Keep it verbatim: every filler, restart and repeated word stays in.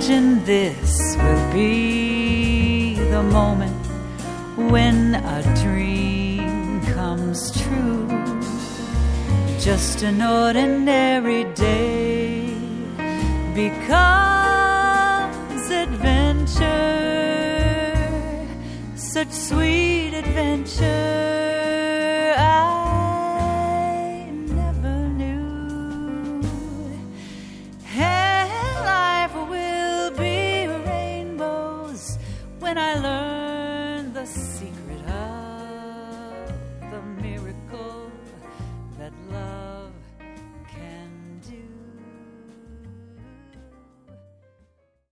imagine this will be the moment when a dream comes true. Just an ordinary day becomes adventure, such sweet adventure.